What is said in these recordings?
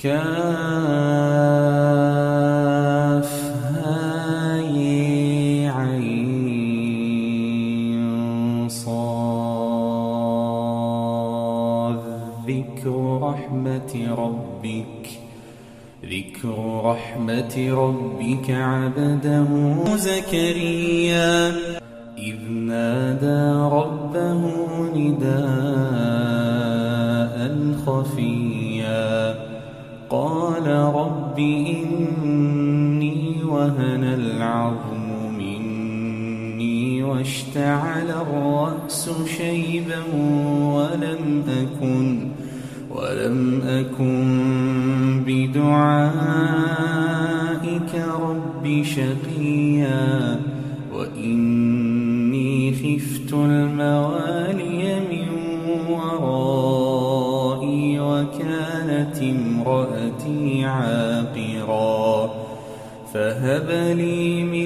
كافهايعين ذكر رحمة ربك عبده زكريا إذ نادى ربه نداء خفيا قال رب إني وهن العظم مني واشتعل الرأس شيبا ولم أكن بدعائك رب شقيا وإني خفت الموالي من ورائي وكانت امرأتي عاقرا فهب لي من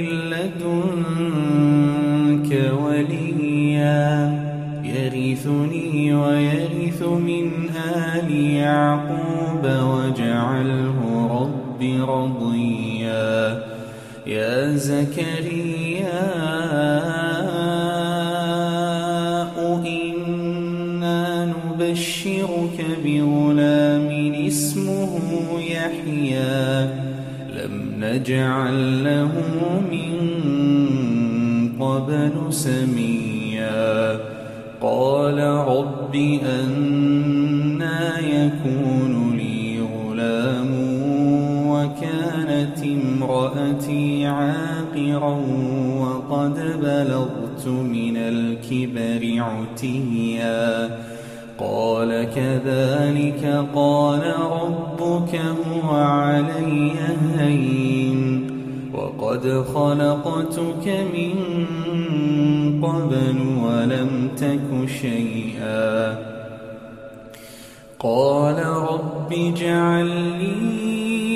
لدنك وليا يرثني ويرث من آل يعقوب واجعله رب رضيا يا زكريا إنا نبشرك بغلام اسمه يحيى لم نجعل له من قبل سميا قال رب أنى يكون لي غلام وكانت امرأتي عاقرا وقد بلغت من الكبر عتيا قال كذلك قال ربك هو علي هين وقد خلقتك من قبل ولم تك شيئا قال رب اجعل لي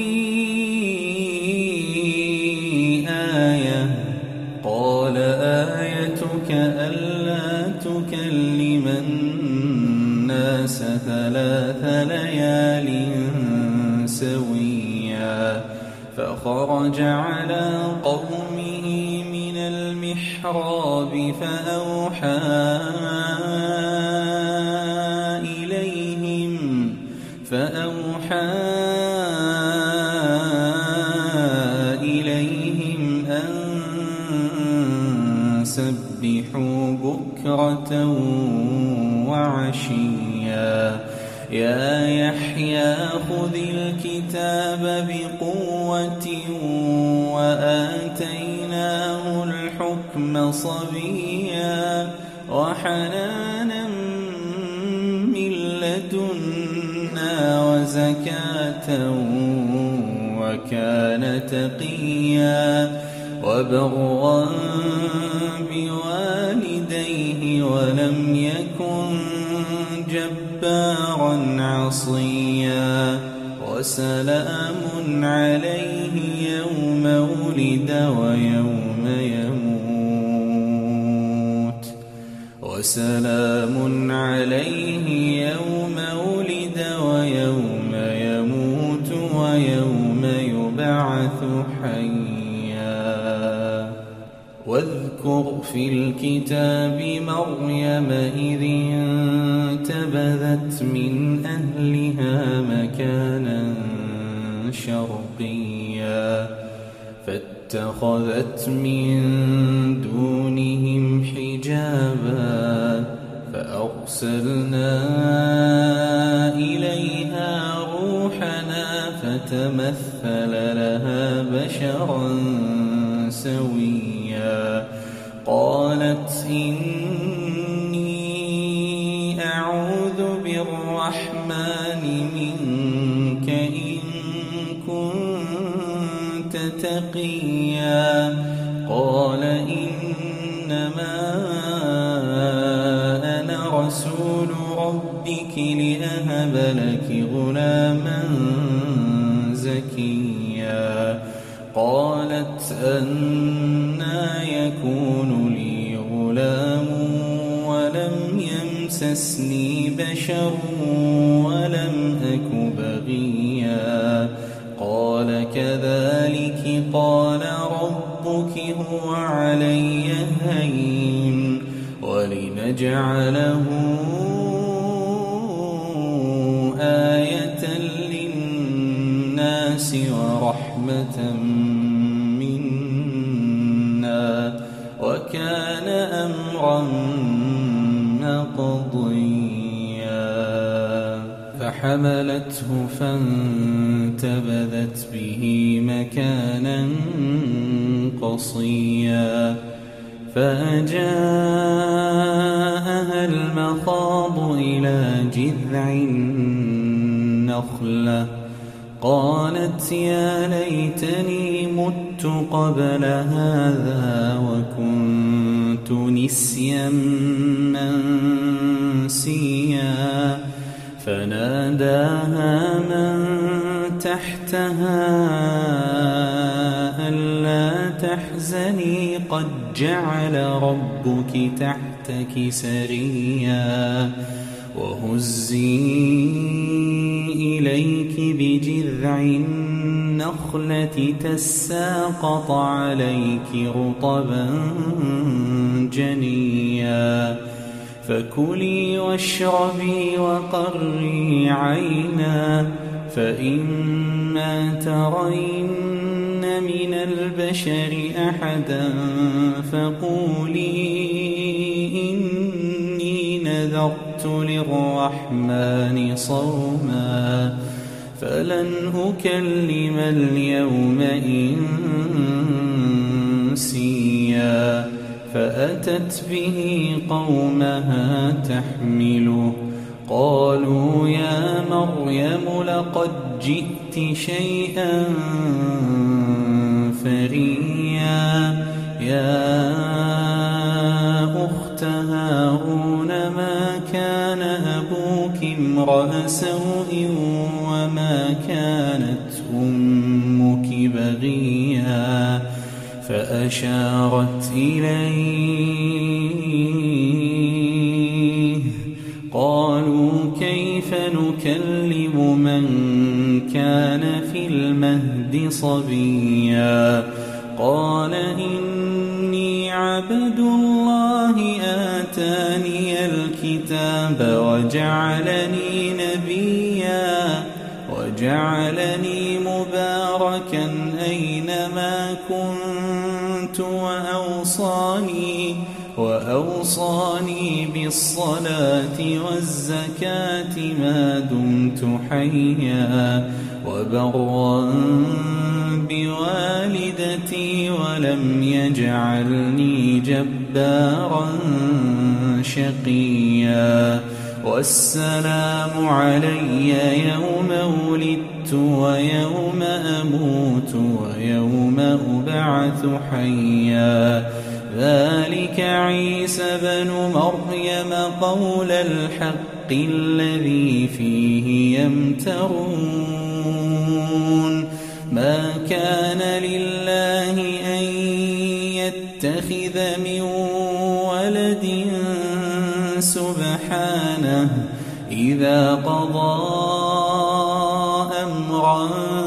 آية قال آيتك ألا تكلم الناس 3 ليال سويا فخرج على قومه من المحراب فأوحى إليهم أن سبحوا بكرة وعشيا يا يحيى خذ الكتاب بقوة وآتيناه الحكم صبيا وحنانا من لدنا وزكاة وكان تقيا وبرا بوالديه ولم يكن جبارا عصيا وسلام عليه يوم ولد ويوم يموت وسلام عليه يوم ولد ويوم يموت ويوم يبعث حيا واذكر في الكتاب مريم إذ انتبذت من أهلها مكانا شرقيا فاتخذت من دونهم حجابا فأرسلنا إليها روحنا فتمثل لها بشرا سويا قالت إني أعوذ بالرحمن منك إن كنت تقيا قال إنما أنا رسول ربك لأهب لك غلاما زكيا قالت أنى يكون لي غلام ولم يمسسني بشر ولم أك بغيا وعلي هين ولنجعله آية للناس ورحمة منا وكان أمرا مقضيا فحملته فانتبذت به مكانا قصيا فأجاءها المخاض إلى جذع النخلة قالت يا ليتني مت قبل هذا وكنت نسيا منسيا فناداها من تحتها ألا تحزني قد جعل ربك تحتك سريا وهزي إليك بجذع النخلة تساقط عليك رطبا جنيا فكلي واشربي وقري عينا فإما ترين من البشر أحدا فقولي إني نذرت للرحمن صوما فلن أكلم اليوم إنسيا فأتت به قومها تحمله قالوا يا مريم لقد جئت شيئا فريا يا أخت هارون ما كان أبوك امرأ سوء وما كانت أمك بغيا فأشارت إليه قالوا كيف نكلم من كان في المهد صبيا قال إني عبد الله آتاني الكتاب وجعلني نبيا وجعلني مباركا أينما كنت وأوصاني بالصلاة والزكاة ما دمت حيا وبرا بوالدتي ولم يجعلني جبارا شقيا والسلام علي يوم ولدت ويوم أموت ويوم أبعث حيا ذلك عيسى بن مريم قول الحق الذي فيه يمترون ما كان لله أن يتخذ من ولد سبحانه إذا قضى أمرا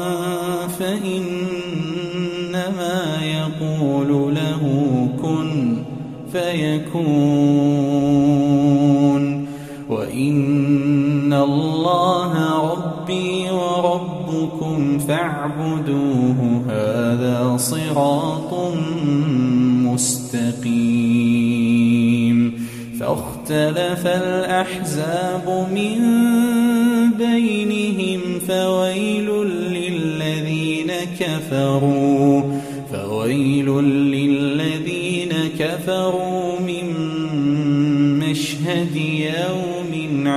فإنما يقول له كن فيكون وإن الله ربي وربكم فاعبدوه هذا صراط مستقيم فاختلف الأحزاب من بينهم فويل للذين كفروا من مشهد يوم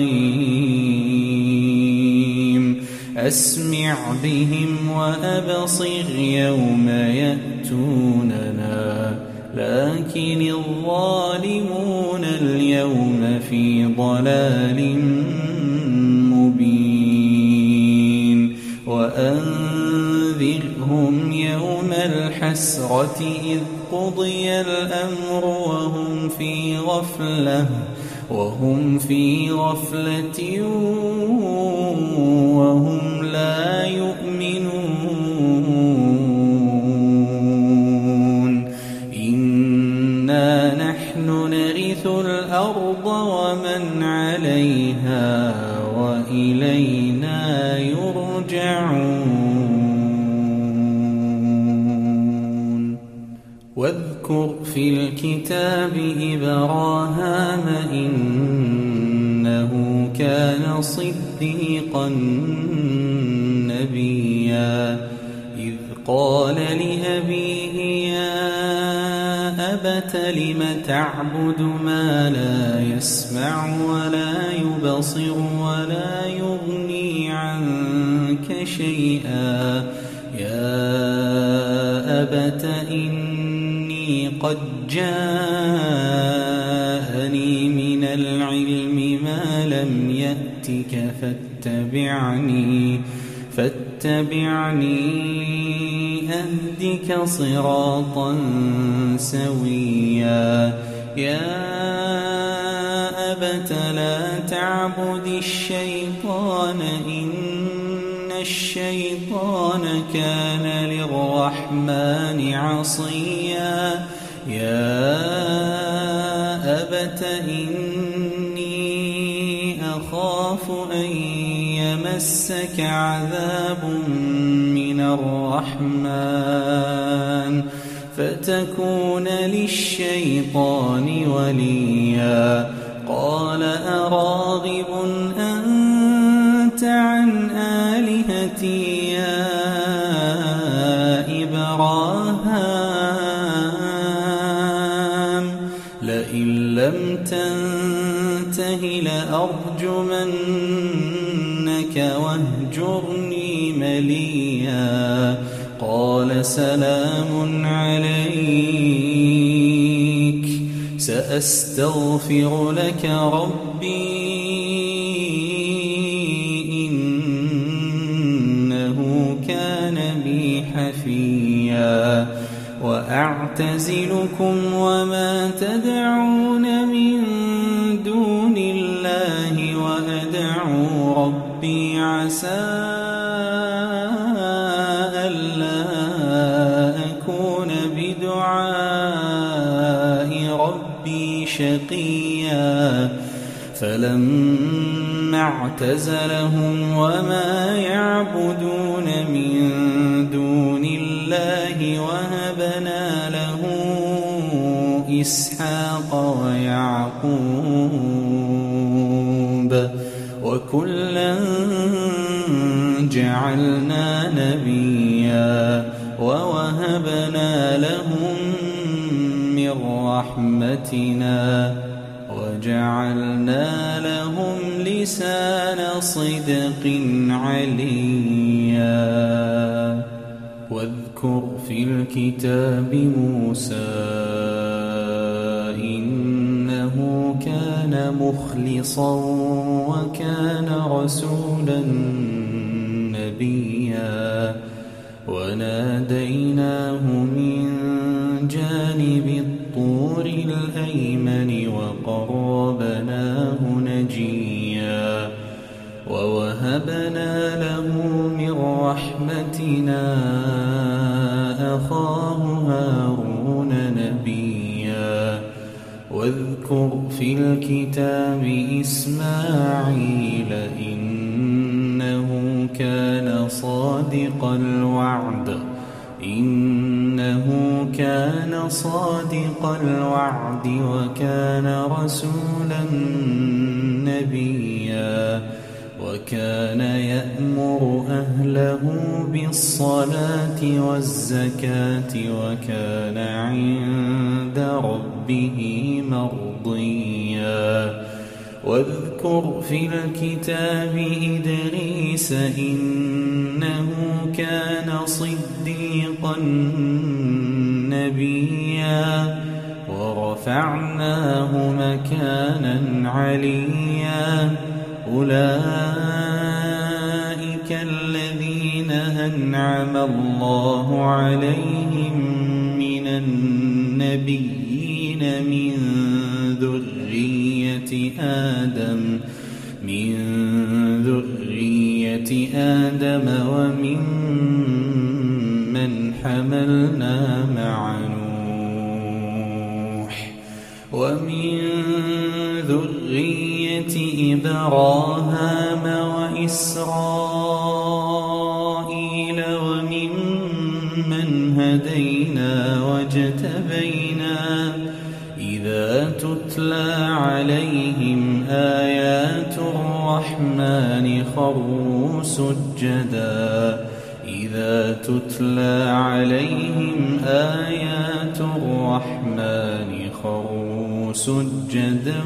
عظيم أسمع بهم وأبصر يوم يأتوننا لكن الظالمون اليوم في ضلال مبين وأنذرهم يوم الحسرة إذ قضي الأمر وهم في غفلة وهم لا يؤمنون يرجعون واذكر في الكتاب إبراهام إنه كان صديقا نبيا إذ قال لأبيه يا أبت لم تعبد ما لا يسمع ولا يبصر ولا يغني عنك شيئا يا أبت إني قد جاءني من العلم ما لم يأتك فاتبعني أهدك صراطا سويا يا أبت لا تعبد الشيطان إن الشيطان كان للرحمن عصيا يا أبت إني أخاف أن يمسك عذاب من الرحمن فتكون للشيطان وليا قال أراغب أنت عن آلهتي يا إبراهام لئن لم تنته لأرجمنك واهجرني مليا قال سلام عليك سأستغفر لك ربي إنه كان بي حفيا وأعتزلكم وما تدعون من دون الله وأدعو ربي عسى ألا أكون بدعاء ربي شقيا فلما اعتزلهم وما يعبدون من دون الله وهبنا له إسحاق ويعقوب وكلا جعلنا نبيا ووهبنا لهم من رحمتنا وجعلنا لهم لسان صدق عليا واذكر في الكتاب موسى إنه كان مخلصا وكان رسولا نبيا وناديناه من جانب الطور الأيمن وقربناه نجيا ووهبنا له من رحمتنا أخاه هارون نبيا واذكر في الكتاب إسماعيل إنه كان صادق الوعد وكان رسولا نبيا وكان يأمر أهله بالصلاة والزكاة وكان عند ربه مرضيا واذكر في الكتاب إدريس إنه كان صديقا نبيا ورفعناه مكانا عليا أولئك الذين أنعم الله عليهم من النبيين من ذرية آدم وممن حملنا مع نوح ومن ذرية إبراهام وإسرائيل خروا سجدا إذا تتلى عليهم آيات الرحمن خروا سجدا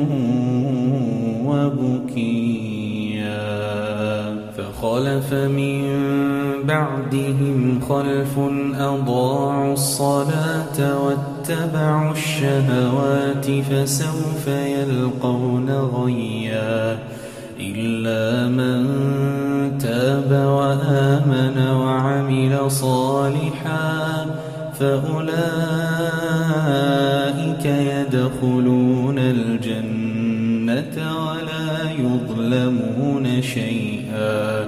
وبكيا فخلف من بعدهم خلف أضاعوا الصلاة واتبعوا الشهوات فسوف يلقون غيا إلا من تاب وآمن وعمل صالحا فأولئك يدخلون الجنة ولا يظلمون شيئا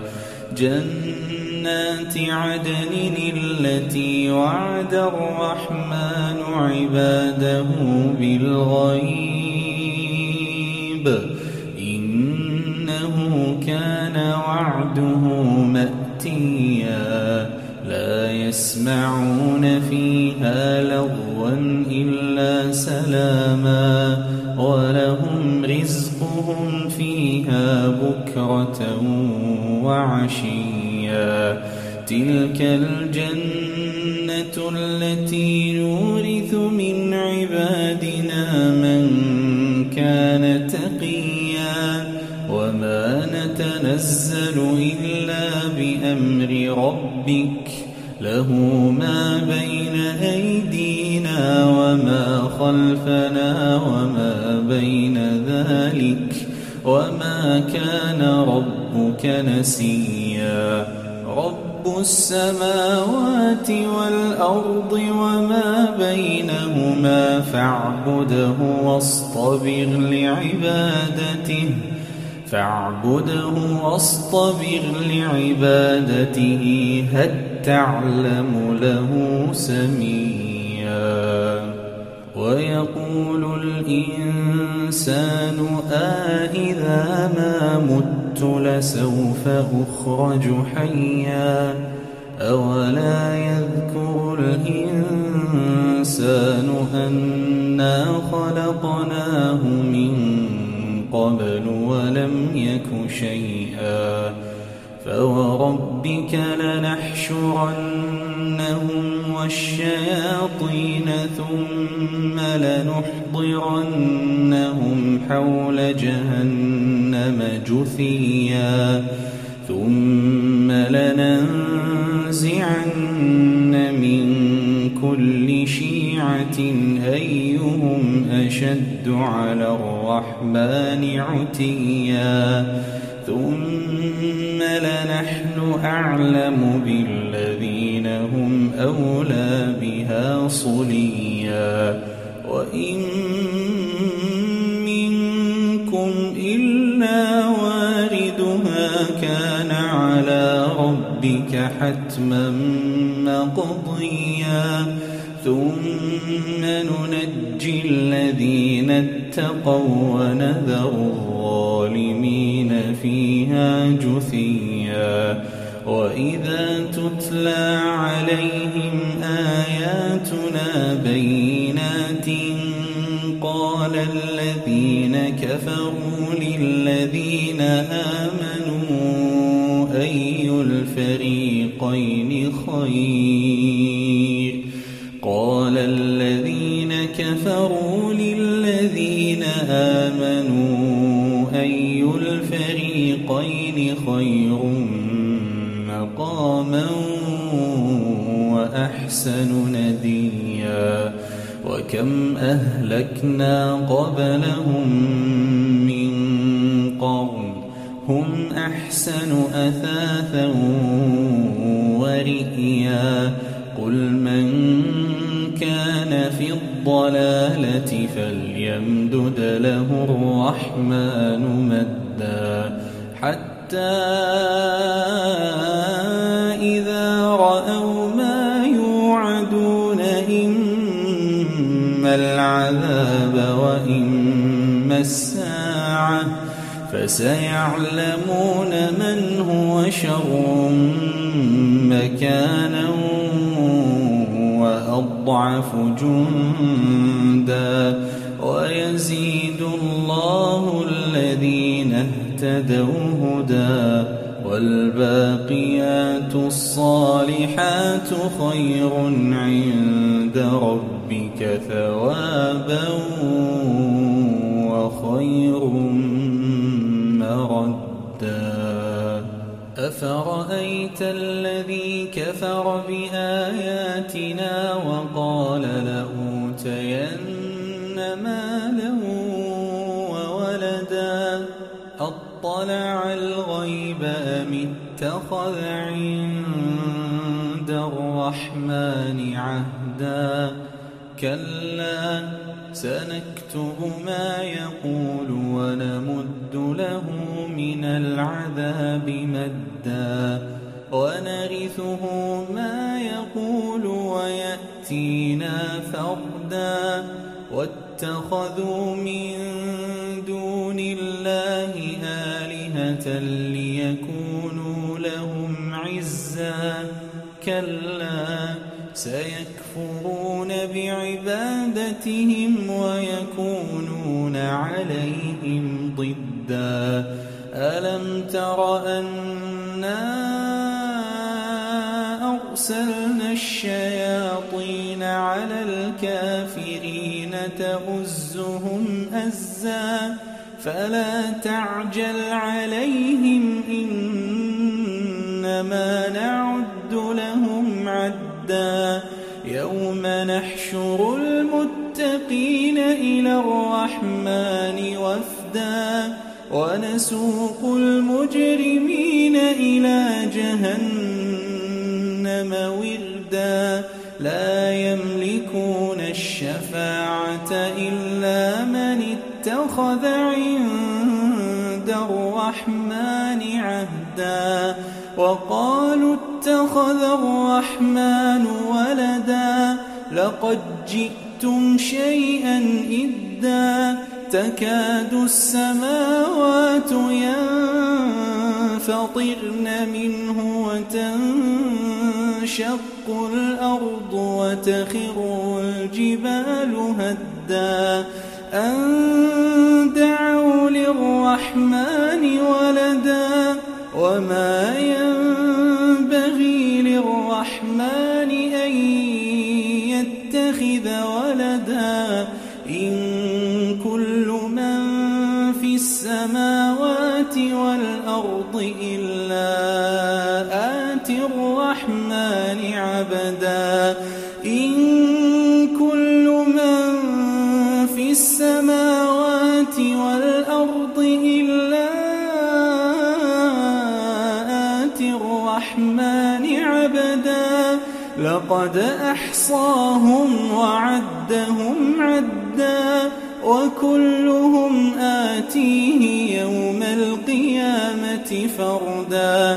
جنات عدن التي وعد الرحمن عباده بالغيب إنه كان وعده مأتيا لا يسمعون فيها لغوا إلا سلاما ولهم رزقهم فيها بكرة وعشيا تلك الجنة التي نورث من عبادنا من كان تقيا وما نتنزل إلا بأمر ربك له ما بين أيدينا وما خلفنا وما بين ذلك وما كان ربك نسيا رب السماوات والأرض وما بينهما فاعبده واصطبر لعبادته هل تعلم له سميا ويقول الإنسان أإذا ما مت لسوف أخرج حيا أولا يذكر الإنسان أنا خلقناه من قبل ولم يك شيئا فوربك لنحشرنهم والشياطين ثم لنحضرنهم حول جهنم جثيا ثم لننزعن من كل شيعة أيهم أشد على الرحمن عتيا ثم لنحن أعلم بالذين هم أولى بها صليا وإن منكم إلا واردها كان على ربك حتما مقضيا ثم ننجي الذين اتقوا ونذر الظالمين فيها جثيا وإذا تتلى عليهم آياتنا بينات قال الذين كفروا للذين آمنوا أي الفريقين خير قال الذين كفروا للذين آمنوا أي الفريقين خير مقاما وأحسن نديا وكم أهلكنا قبلهم من قرن هم أحسن أثاثا ورئيا قل من كان في الضلالة فليمدد له الرحمن مدا حتى إذا رأوا ما يوعدون إما العذاب وإما الساعة فسيعلمون من هو شر مكانا وأضعف جندا ويزيد الله الذين اهتدوا هدى والباقيات الصالحات خير عند ربك ثوابا وخير مردا أفرأيت الذي كفر بآياتنا وقال لأوتين مالا وولدا أطلع الغيب أم اتخذ عند الرحمن عهدا كلا سنكتب ما يقول ونمد له من العذاب مدا ونرثه ما يقول ويأتينا فردا واتخذوا من دون الله آلهة ليكونوا لهم عزا كلا سيكفرون بعبادتهم ويكونون عليهم ضدا ألم تر أنا أرسلنا الشياطين على الكافرين تؤزهم أزا فلا تعجل عليهم إنما نعد لهم عدا يوم نحشر المتقين إلى الرحمن وفدا ونسوق المجرمين إلى جهنم وردا لا يملكون الشفاعة إلا من اتخذ عند الرحمن عهدا وقالوا اتخذ الرحمن ولدا لقد جئتم شيئا إدا تكاد السماوات ينفطرن منه وتنشق الأرض وتخر الجبال هدا أن دعوا للرحمن ولدا وما ينبغي للرحمن أن يتخذ ولدا إن كل من في السماوات والأرض إلا آتي الرحمن عبدا إن كل من في السماوات والأرض إلا آتي الرحمن عبدا لقد أحصاهم وعدهم عدا وكلهم آتيه يوم القيامة فردا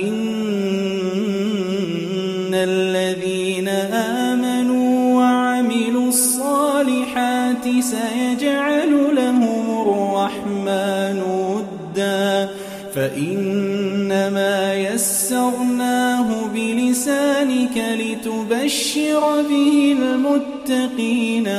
إن الذين آمنوا وعملوا الصالحات سيجعل لهم الرحمن ودا فإنما يسرناه بلسانك لتبشر به المتقين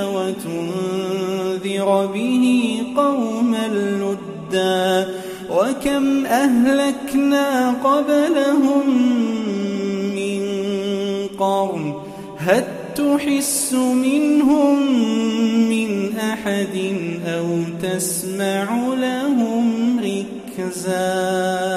وتنذر به قوما لدا وكم أهلكنا قبلهم من قرن هل تحس منهم من أحد أو تسمع لهم ركزا